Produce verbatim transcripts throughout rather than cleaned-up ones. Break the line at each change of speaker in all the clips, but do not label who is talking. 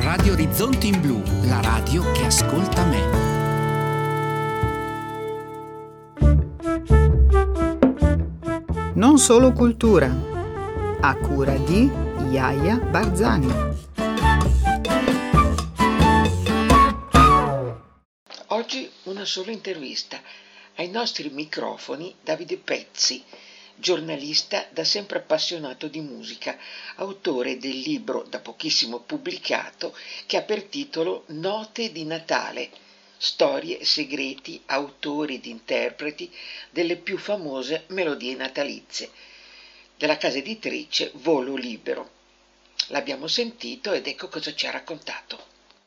Radio Orizzonti in Blu, la radio che ascolta me.
Non solo cultura, a cura di Iaia Barzani.
Oggi una sola intervista. Ai nostri microfoni Davide Pezzi, giornalista da sempre appassionato di musica, autore del libro da pochissimo pubblicato che ha per titolo Note di Natale, storie, segreti, autori ed interpreti delle più famose melodie natalizie, della casa editrice Volo Libero. L'abbiamo sentito ed ecco cosa ci ha raccontato.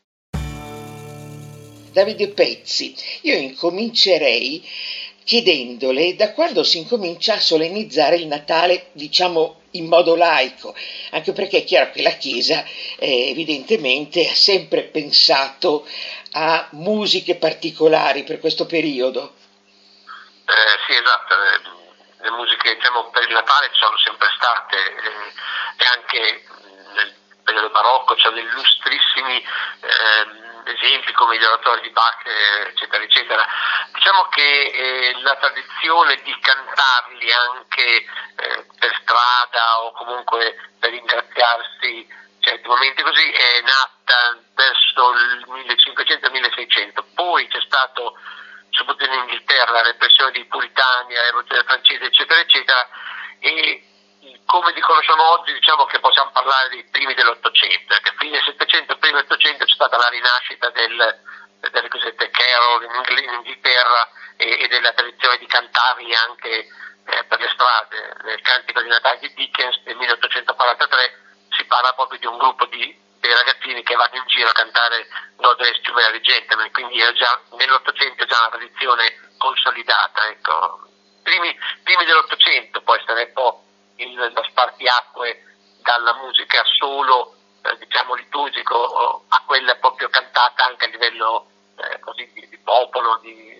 Davide Pezzi, io incomincerei chiedendole da quando si incomincia a solennizzare il Natale, diciamo in modo laico, anche perché è chiaro che la Chiesa eh, evidentemente ha sempre pensato a musiche particolari per questo periodo.
Eh, sì, esatto, le musiche diciamo, per il Natale ci sono sempre state eh, e anche nel periodo barocco c'erano illustrissimi eh, esempi come gli oratori di Bach, eccetera, eccetera. Diciamo che eh, la tradizione di cantarli anche eh, per strada o comunque per ringraziarsi certi momenti così è nata verso il millecinquecento milleseicento. Poi c'è stato, soprattutto in Inghilterra, la repressione dei puritani, la rivoluzione francese, eccetera, eccetera, e come li conosciamo oggi diciamo che possiamo parlare dei primi dell'Ottocento, perché a fine Settecento, primi dell'Ottocento c'è stata la rinascita del, delle cosiddette carol in, in Inghilterra e, e della tradizione di cantarli anche eh, per le strade. Nel Cantico di Natale di Dickens del milleottocentoquarantatré si parla proprio di un gruppo di dei ragazzini che vanno in giro a cantare God Rest You Merry Gentlemen, quindi era già nell'Ottocento già una tradizione consolidata. Ecco. Primi, primi dell'Ottocento poi sarebbe un po' il, lo spartiacque dalla musica solo eh, diciamo liturgico a quella proprio cantata anche a livello eh, così di, di popolo di,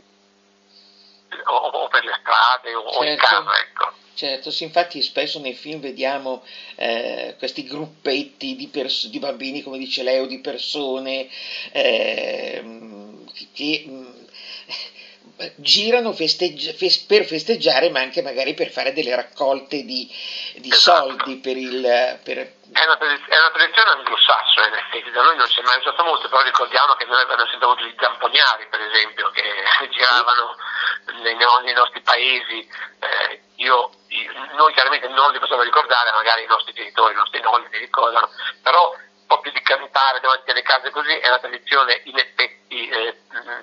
o, o per le strade o, certo. o in casa, ecco.
Certo, sì, infatti spesso nei film vediamo eh, questi gruppetti di, pers- di bambini, come dice lei, o di persone eh, che mh, girano festeggi- fes- per festeggiare, ma anche magari per fare delle raccolte di, di
esatto.
soldi per il... Per...
È, una tradiz- è una tradizione anglosassone, in effetti, da noi non si è mai usato molto, però ricordiamo che noi abbiamo sempre avuto gli zamponiari, per esempio, che giravano sì. nei, nei nostri paesi. Eh, io, io, noi chiaramente non li possiamo ricordare, magari i nostri genitori, i nostri nonni li ricordano, però proprio di cantare davanti alle case così è una tradizione in effetti eh,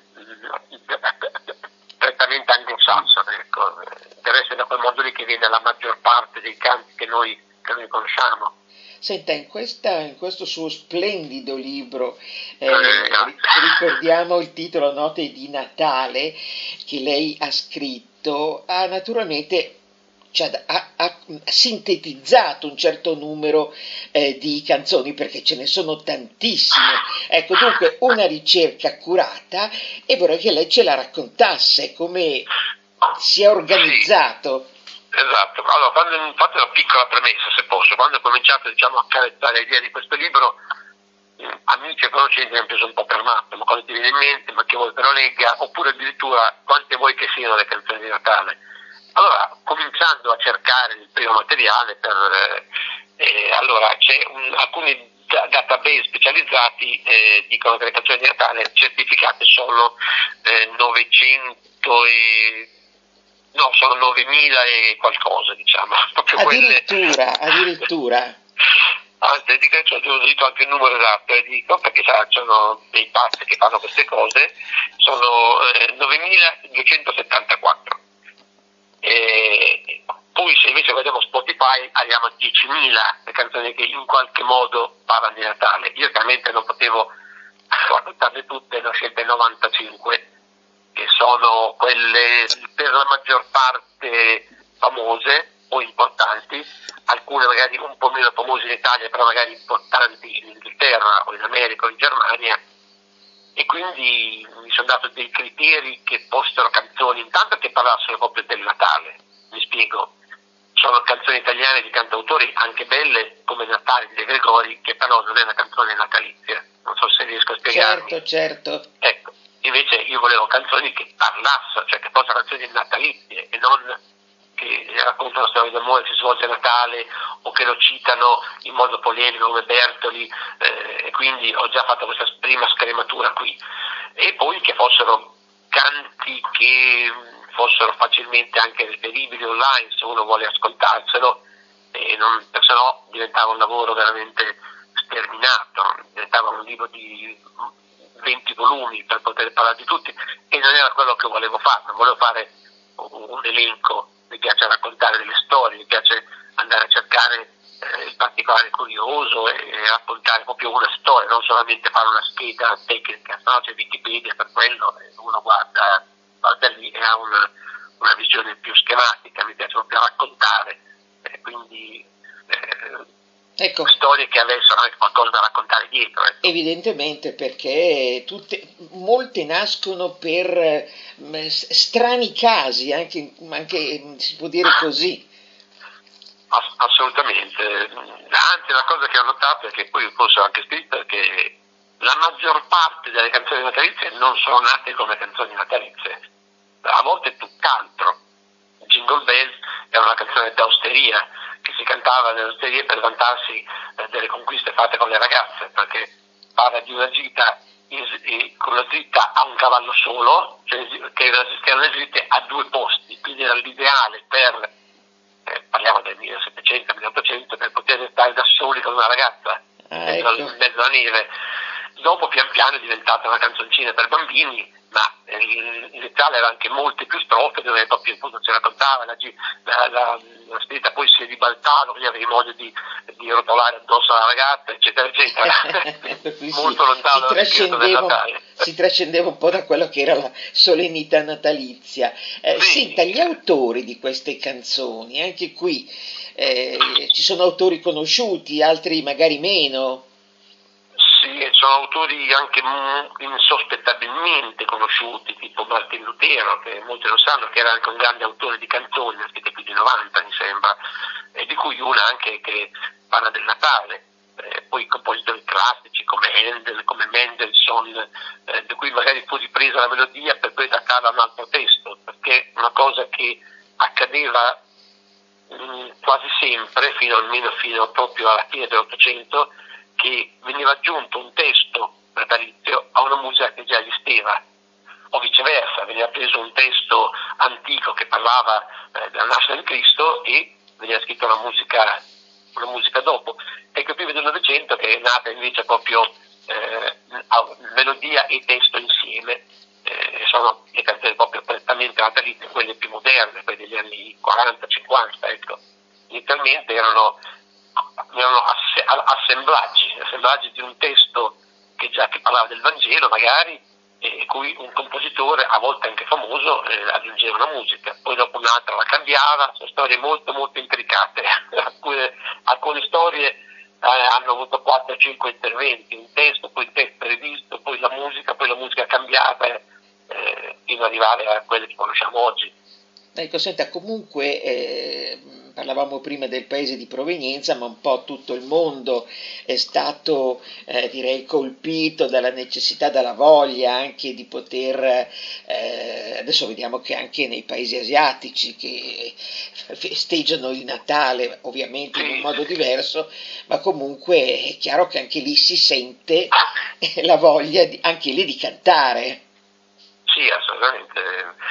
prettamente anglosassone, ecco. Deve essere da quel modo lì che viene la maggior parte dei canti che noi, che noi conosciamo.
Senta, in, questa, in questo suo splendido libro, eh,
eh,
ricordiamo il titolo Note di Natale che lei ha scritto, ha naturalmente cioè, ha, ha sintetizzato un certo numero eh, di canzoni, perché ce ne sono tantissime. Ecco, dunque una ricerca accurata, e vorrei che lei ce la raccontasse come si è organizzato.
Sì. Esatto, allora quando fate una piccola premessa se posso, quando ho cominciato diciamo a carezzare l'idea di questo libro, eh, amici e conoscenti mi hanno preso un po' per matto, ma cosa ti viene in mente, ma che vuoi che lo legga, oppure addirittura quante vuoi che siano le canzoni di Natale. Allora, cominciando a cercare il primo materiale, per, eh, eh, allora c'è un, alcuni da- database specializzati eh, dicono che le canzoni di Natale certificate sono eh, novecento e no, sono novemila e qualcosa, diciamo. Proprio
addirittura,
quelle...
addirittura.
Anzi, dico, ho detto anche il numero esatto, eh, dico, perché sono dei pazzi che fanno queste cose, sono eh, novemiladuecentosettantaquattro. E poi se invece guardiamo Spotify arriviamo a diecimila le canzoni che in qualche modo parlano di Natale. Io chiaramente non potevo guardarle tutte, ne ho scelte novantacinque, che sono quelle per la maggior parte famose o importanti, alcune magari un po' meno famose in Italia, però magari importanti in Inghilterra o in America o in Germania, e quindi mi sono dato dei criteri che fossero canzoni intanto che parlassero proprio del Natale. Mi spiego, sono canzoni italiane di cantautori anche belle come Natale di De Gregori, che però non è una canzone natalizia, non so se riesco a spiegarmi.
Certo, certo.
Ecco, invece io volevo canzoni che parlassero, cioè che fossero canzoni natalizie e non che raccontano la storia d'amore che si svolge a Natale o che lo citano in modo polemico come Bertoli, eh, e quindi ho già fatto questa prima scrematura qui. E poi che fossero canti che fossero facilmente anche reperibili online se uno vuole ascoltarselo, e non, se no diventava un lavoro veramente sterminato, diventava un libro di venti volumi per poter parlare di tutti, e non era quello che volevo fare. Non volevo fare un, un elenco, mi piace raccontare delle storie, mi piace andare a cercare eh, il particolare curioso e, e raccontare proprio una storia, non solamente fare una scheda tecnica, no, c'è Wikipedia per quello, e uno guarda, guarda lì e ha una, una visione più schematica, mi piace proprio raccontare, e quindi eh,
ecco,
storie che avessero anche qualcosa da raccontare dietro. Ecco.
Evidentemente, perché tutte, molte nascono per mh, strani casi, anche, anche si può dire così.
Ass- assolutamente, anzi una cosa che ho notato è che poi forse ho anche scritto è che la maggior parte delle canzoni natalizie non sono nate come canzoni natalizie, a volte tutt'altro. Jingle Bells è una canzone d'osteria che si cantava nelle osterie per vantarsi eh, delle conquiste fatte con le ragazze, perché parla di una gita in, in, con la dritta a un cavallo solo, cioè, che erano le dritte a due posti, quindi era l'ideale per, eh, parliamo del millesettecento milleottocento, per poter stare da soli con una ragazza
Ah,
in
ecco.
mezzo alla neve. Dopo pian piano è diventata una canzoncina per bambini, ma iniziale era anche molte più strofe dove proprio appunto si raccontava la, la, la, la spirita, poi si ribaltava, quindi avevi modo di, di rotolare addosso alla ragazza, eccetera eccetera. Molto lontano
si
dal spirito del Natale.
Si trascendeva un po' da quello che era la solennità natalizia. Eh,
sì.
Senta, gli autori di queste canzoni, anche qui eh, ci sono autori conosciuti, altri magari meno.
Sì, sono autori anche insospettabilmente conosciuti, tipo Martin Lutero, che molti lo sanno, che era anche un grande autore di canzoni, ne ha scritte più di novanta mi sembra, e di cui una anche che parla del Natale. Eh, poi compositori classici come Handel, come Mendelssohn, eh, di cui magari fu ripresa la melodia per poi adattarla a un altro testo, perché una cosa che accadeva mh, quasi sempre, fino almeno fino proprio alla fine dell'Ottocento, che veniva aggiunto un testo natalizio a una musica che già esisteva, o viceversa, veniva preso un testo antico che parlava eh, della nascita di Cristo e veniva scritta una musica, una musica dopo. Ecco, più del Novecento che è nata invece proprio eh, melodia e testo insieme, eh, sono le canzoni proprio prettamente natalizie, quelle più moderne, quelle degli anni quaranta cinquanta, ecco. Inizialmente erano erano assemblaggi, assemblaggi di un testo che già che parlava del Vangelo magari, e cui un compositore, a volte anche famoso, eh, aggiungeva una musica, poi dopo un'altra la cambiava. Sono storie molto molto intricate. alcune, alcune storie eh, hanno avuto quattro cinque interventi, un testo, poi il testo rivisto, poi la musica, poi la musica cambiata, eh, fino ad arrivare a quelle che conosciamo oggi.
Ecco, senta, comunque eh, parlavamo prima del paese di provenienza, ma un po' tutto il mondo è stato, eh, direi, colpito dalla necessità, dalla voglia anche di poter, eh, adesso vediamo che anche nei paesi asiatici che festeggiano il Natale, ovviamente in un modo diverso, ma comunque è chiaro che anche lì si sente la voglia di, anche lì di cantare.
Sì, assolutamente.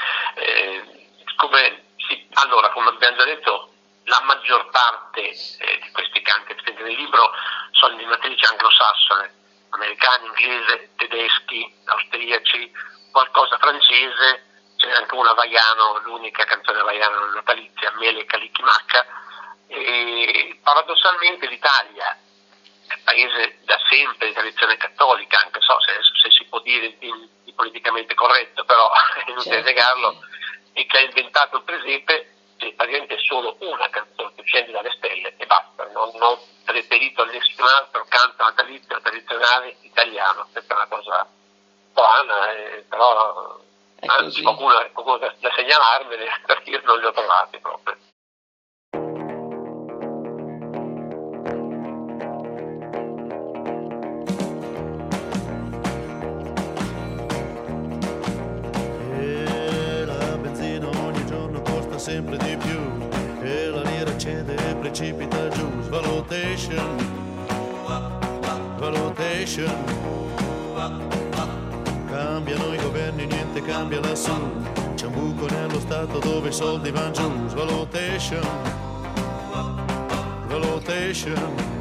Eh, Come, sì, allora, come abbiamo già detto, la maggior parte eh, di questi canti presenti nel libro sono di matrice anglosassone, americani, inglese, tedeschi, austriaci, qualcosa francese, c'è anche un havaiano, l'unica canzone havaiana natalizia, Mele Kalikimaka, e paradossalmente l'Italia è un paese da sempre di tradizione cattolica, anche so se, se si può dire di, di politicamente corretto, però è inutile
Certo,
negarlo.
sì.
E che ha inventato il presepe, c'è praticamente solo una canzone che scende dalle stelle e basta, non ho reperito nessun altro canto natalizio tradizionale italiano. Questa è una cosa strana, eh, però anzi qualcuno, qualcuno da, da segnalarmene, perché io non li ho trovati proprio.
sempre di più e la lira cede e precipita giù. Svalutation, valutation, cambiano i governi, niente cambia lassù, c'è un buco nello stato dove i soldi van giù. Svalutation, valutation.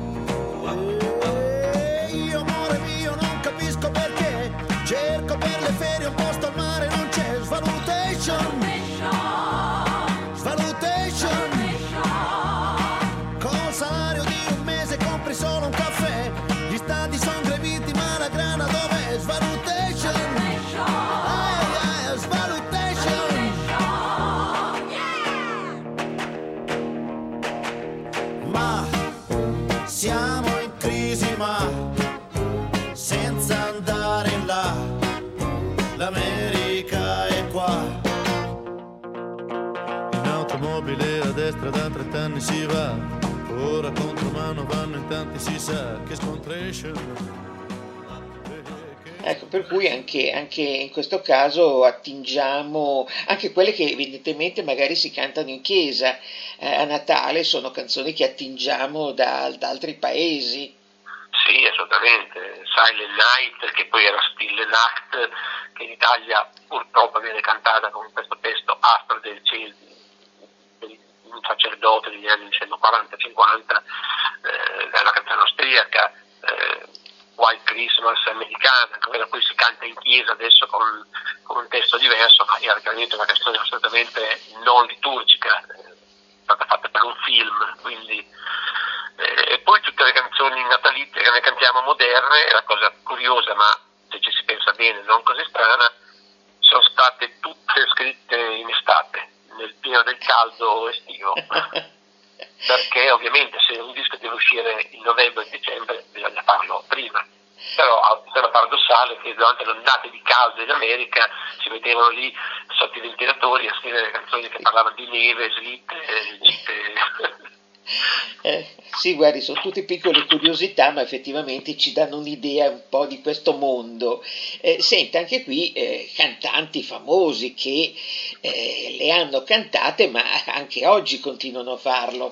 E io amore mio non capisco perché cerco per le ferie un posto al mare, non c'è. Svalutation, svalutation, col salario di un mese compri solo un caffè, gli stadi sono greviti ma la grana dov'è? Svalutation, ai, ai, svalutation, ma siamo in crisi ma senza andare in là, l'America è qua.
In automobile a destra da trent'anni si va, ora contromano vanno in tanti, si sa che scontration.
Ecco, per cui anche, anche in questo caso attingiamo anche quelle che evidentemente magari si cantano in chiesa eh, a Natale, sono canzoni che attingiamo da, da altri paesi.
Sì, assolutamente. Silent Night, che poi era Stille Nacht, che in Italia purtroppo viene cantata con questo testo aspro del cielo, un sacerdote degli anni quaranta cinquanta, eh, è una canzone austriaca, eh, White Christmas americana, quella poi si canta in chiesa adesso con, con un testo diverso, ma era chiaramente una canzone assolutamente non liturgica, eh, è stata fatta per un film, quindi eh, e poi tutte le canzoni natalizie che noi cantiamo moderne, la cosa curiosa, ma se ci si pensa bene non così strana, sono state tutte scritte in estate, nel pieno del caldo estivo. Perché ovviamente se un disco deve uscire in novembre o in dicembre bisogna farlo prima. Però è paradossale che durante le ondate di caldo in America si mettevano lì sotto i ventilatori a scrivere canzoni che parlavano di neve, slitte, gite.
Eh, sì, guardi, sono tutte piccole curiosità, ma effettivamente ci danno un'idea un po' di questo mondo. Eh, senta, anche qui eh, cantanti famosi che eh, le hanno cantate, ma anche oggi continuano a farlo.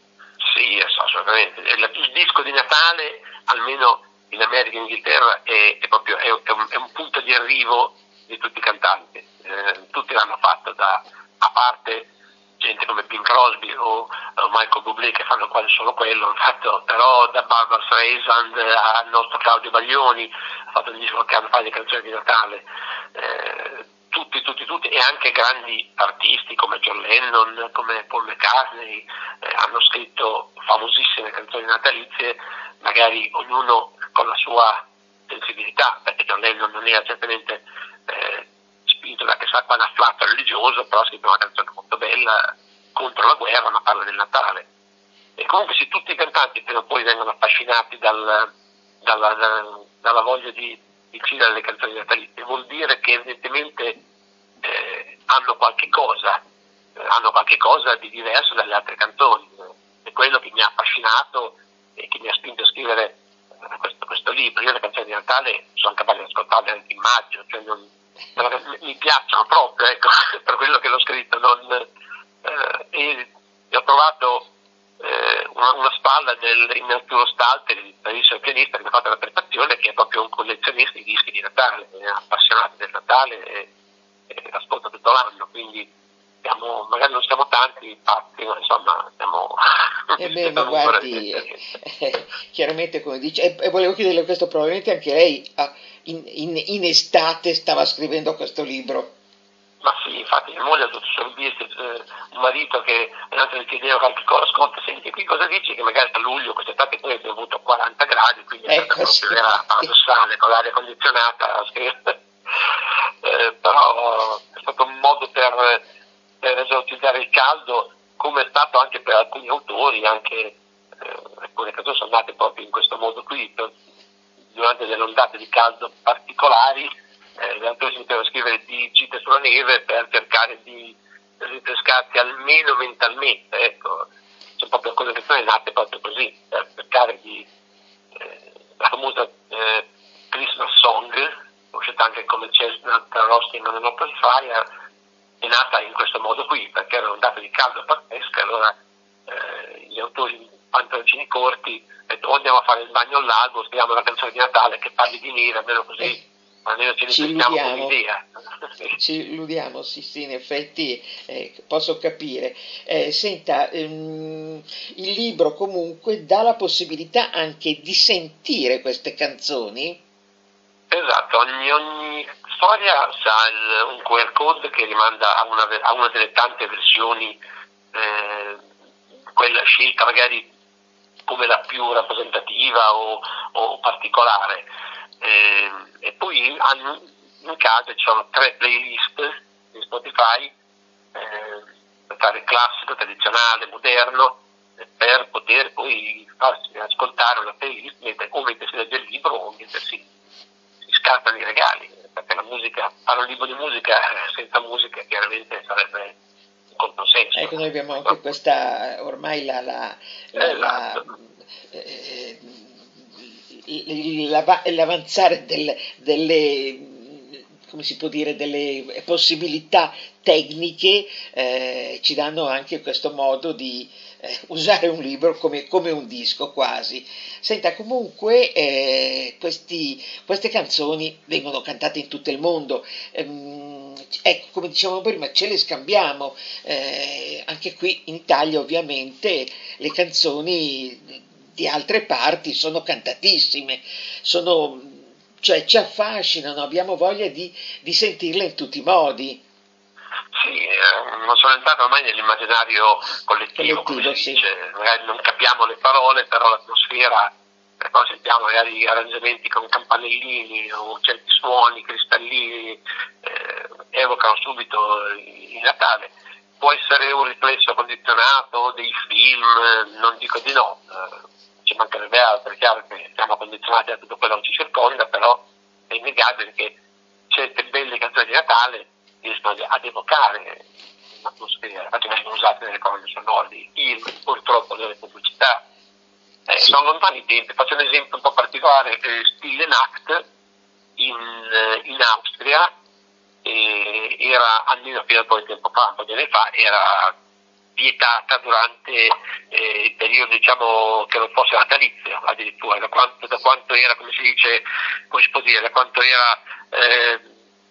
Sì, assolutamente. Il, il disco di Natale, almeno in America e in Inghilterra, è, è proprio è, è, un, è un punto di arrivo di tutti i cantanti. Eh, tutti l'hanno fatto, da, a parte gente come Bing Crosby o, o Michael Bublé che fanno quasi solo quello, hanno fatto, però da Barbara Streisand al nostro Claudio Baglioni, ha fatto un disco che hanno fatto le canzoni di Natale. Eh, tutti, tutti, tutti, e anche grandi artisti come John Lennon, come Paul McCartney, eh, hanno scritto famosissime canzoni natalizie, magari ognuno con la sua sensibilità, perché John Lennon non era certamente eh, spinto da chissà quale afflato religioso, però ha scritto una canzone molto bella contro la guerra, ma parla del Natale. E comunque se tutti i cantanti però poi vengono affascinati dal, dalla, da, dalla voglia di, di incidere le canzoni natalizie, vuol dire che evidentemente eh, hanno qualche cosa, eh, hanno qualche cosa di diverso dalle altre canzoni. È quello che mi ha affascinato e che mi ha spinto a scrivere eh, questo, questo libro. Io le canzoni di Natale sono capace di ascoltarle anche in maggio, cioè non, mi piacciono proprio, ecco, per quello che l'ho scritto. Non, eh, e ho trovato eh, una, una spalla nel, in Arturo Stalter, il bravissimo pianista che mi ha fatto la prestazione, che è proprio un collezionista di dischi di Natale, è appassionato del Natale e, e ascolta tutto l'anno, quindi siamo, magari non siamo tanti pazzi, ma insomma siamo
eh beh, ma guardi, eh, chiaramente come dice, e, e volevo chiederle questo, probabilmente anche lei ah, in, in, in estate stava scrivendo questo libro.
Ma sì, infatti mia moglie ha dovuto sorbirsi, eh, un marito che l'altro gli chiedeva qualche cosa, ascolta, senti qui cosa dici, che magari a luglio quest'estate poi abbiamo avuto quaranta gradi, quindi è
ecco,
stata
sì.
proprio era paradossale con l'aria condizionata, eh, però è stato un modo per, per esorcizzare il caldo, come è stato anche per alcuni autori, anche eh, alcune canzoni sono nate proprio in questo modo qui, per, durante delle ondate di caldo particolari. Eh, gli autori si mettevano a scrivere di gite sulla neve per cercare di rinfrescarsi almeno mentalmente, ecco. C'è proprio alcune canzoni nate proprio così, per cercare di eh, la famosa eh, Christmas Song, uscita anche come Chestnut Roasting on an Open Fire, è nata in questo modo qui, perché era ondata di caldo pazzesca, allora eh, gli autori di pantaloncini corti hanno detto: o andiamo a fare il bagno al lago, scriviamo una canzone di Natale che parli di nera, almeno così
Eh,
almeno ce ne
ci
sentiamo con
illudiamo.
l'idea.
Ci illudiamo, sì, sì, in effetti eh, posso capire. Eh, senta, ehm, il libro comunque dà la possibilità anche di sentire queste canzoni.
Esatto, ogni, ogni storia ha il- un Q R code che rimanda a una, a una delle tante versioni, eh, quella scelta magari come la più rappresentativa o, o particolare. Eh, e poi hanno- in casa ci sono tre playlist di Spotify, eh, per fare classico, tradizionale, moderno, eh, per poter poi farsi ascoltare una playlist mentre, o mentre si legge il libro o mentre si, si scartano i regali, perché la musica, fare un libro di musica eh, senza musica chiaramente sarebbe un controsenso.
Ecco, noi abbiamo anche questa, ormai la, la, la, la-
Esatto.
eh, il- l'ava- l'avanzare del- delle, come si può dire, delle possibilità tecniche eh, ci danno anche questo modo di eh, usare un libro come, come un disco quasi. Senta, comunque eh, questi, queste canzoni vengono cantate in tutto il mondo. Ehm, ecco, come dicevamo prima, ce le scambiamo. Eh, anche qui in Italia ovviamente le canzoni di altre parti sono cantatissime, sono, cioè ci affascinano, abbiamo voglia di, di sentirle in tutti i modi.
Sì, eh, sono entrato ormai nell'immaginario collettivo, come
Collettivo,
si
sì.
dice. Magari non capiamo le parole, però l'atmosfera, eh, poi sentiamo magari arrangiamenti con campanellini o certi suoni cristallini, eh, evocano subito il Natale. Può essere un riflesso condizionato dei film, eh, non dico di no, eh, ci mancherebbe altro, è chiaro che siamo condizionati da tutto quello che ci circonda, però è innegabile che certe belle canzoni di Natale riescono ad evocare l'atmosfera, infatti vengono usate nelle colonne sonore dei film, purtroppo nelle pubblicità. Eh,
Sì.
Sono lontani i tempi, faccio un esempio un po' particolare, eh, Stille Nacht in, eh, in Austria, eh, era almeno fino a un po' di tempo fa, un po' di anni fa, era vietata durante eh, il periodo, diciamo, che non fosse natalizio, addirittura, da quanto, da quanto era, come si dice, come si può dire, da quanto era eh,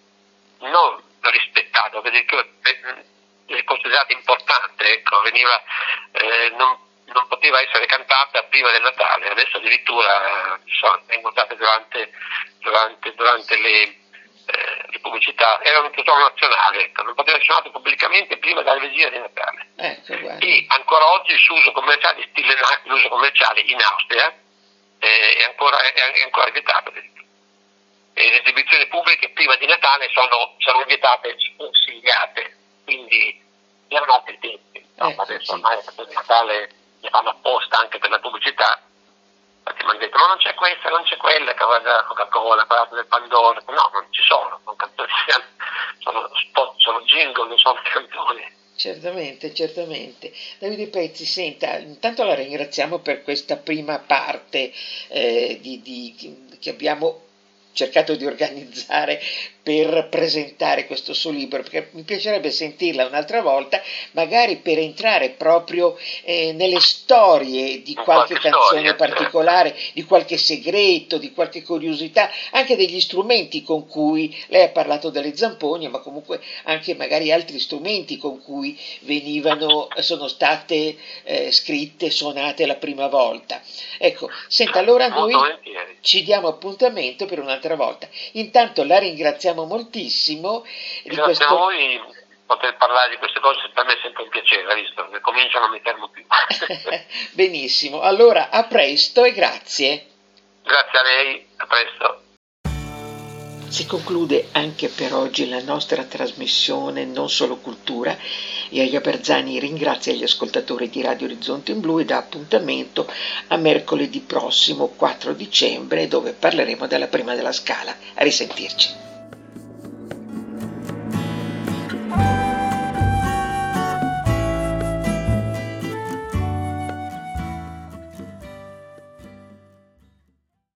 non rispettato, addirittura eh, considerata importante, ecco, veniva, eh, non, non poteva essere cantata prima del Natale, adesso addirittura eh, sono, vengono usate durante, durante, durante le Eh, le pubblicità, era un tesoro nazionale, ecco, non poteva essere suonato pubblicamente prima della vigilia di Natale.
Ecco, guarda.
E ancora oggi il suo uso commerciale, Stille Nacht, l'uso commerciale in Austria eh, è, ancora, è, è ancora vietato. E le esibizioni pubbliche prima di Natale sono, sono vietate, sconsigliate, quindi erano altri tempi. No,
Ecco,
adesso
sì.
ormai le canzoni di Natale le fanno apposta anche per la pubblicità. Infatti mi hanno detto: ma non c'è questa, non c'è quella, che va della Coca-Cola, parlato del Pandora. No, non ci sono, sono canzoni, sono spot, sono jingle, non sono canzoni.
Certamente, certamente. Davide Pezzi, senta, intanto la ringraziamo per questa prima parte eh, di, di- che abbiamo cercato di organizzare per presentare questo suo libro, perché mi piacerebbe sentirla un'altra volta, magari per entrare proprio eh, nelle storie di
In
qualche
qualche
canzone
storia,
particolare, di qualche segreto, di qualche curiosità, anche degli strumenti con cui lei ha parlato delle zampogne, ma comunque anche magari altri strumenti con cui venivano, sono state eh, scritte, suonate la prima volta. Ecco, senta, allora noi
Molto volentieri.
ci diamo appuntamento per un'altra volta. Intanto la ringraziamo moltissimo di
Grazie
questo...
a voi, poter parlare di queste cose per me è sempre un piacere, visto che cominciano a mi fermo più.
Benissimo, allora a presto e grazie.
Grazie a lei, a presto.
Si conclude anche per oggi la nostra trasmissione Non Solo Cultura. Iaia Berzani ringrazia gli ascoltatori di Radio Orizzonte in Blu e dà appuntamento a mercoledì prossimo quattro dicembre, dove parleremo della prima della Scala. A risentirci.